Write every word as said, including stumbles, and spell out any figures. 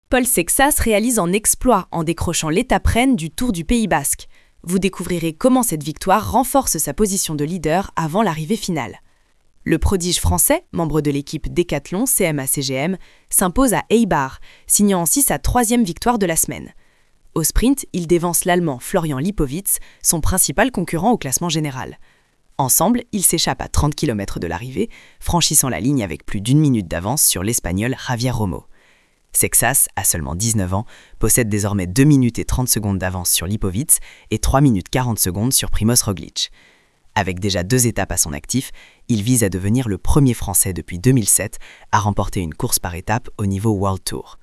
Paul Sexas réalise un exploit en décrochant l'étape reine du Tour du Pays Basque. Vous découvrirez comment cette victoire renforce sa position de leader avant l'arrivée finale. Le prodige français, membre de l'équipe Décathlon C M A C G M, s'impose à Eibar, signant ainsi sa troisième victoire de la semaine. Au sprint, il dévance l'Allemand Florian Lipowitz, son principal concurrent au classement général. Ensemble, ils s'échappent à trente kilomètres de l'arrivée, franchissant la ligne avec plus d'une minute d'avance sur l'Espagnol Javier Romo. Sexas, à seulement dix-neuf ans, possède désormais deux minutes et trente secondes d'avance sur Lipowitz et trois minutes quarante secondes sur Primož Roglič. Avec déjà deux étapes à son actif, il vise à devenir le premier Français depuis deux mille sept à remporter une course par étape au niveau World Tour.